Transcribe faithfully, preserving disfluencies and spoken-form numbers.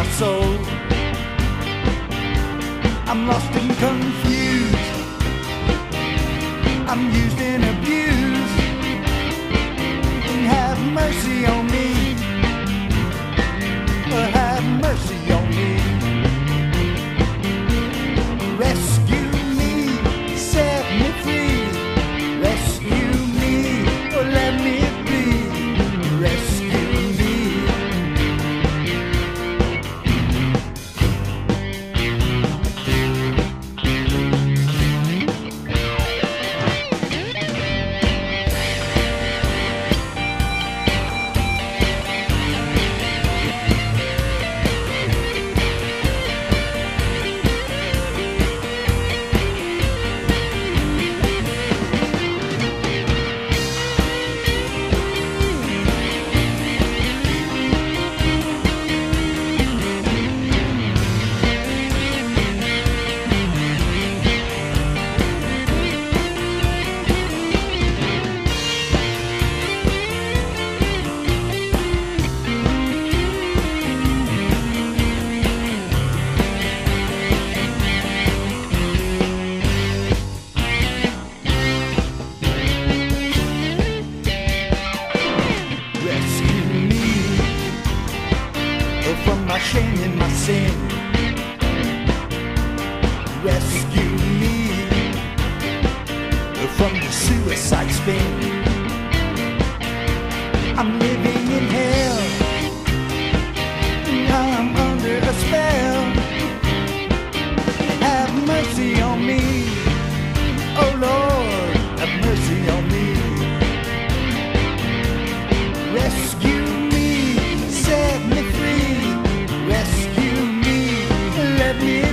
soul. I'm lost and confused. I'm used and abused. Have mercy on me. Have mercy on me. Rescue me, set me free. Rescue me, or let me be. Rescue me. From my shame and my sin, rescue me from the suicide spin. I'm living in hell, I'm under a spell. Have mercy on me, oh Lord, have mercy on me. Rescue me, set me free. Rescue me, let me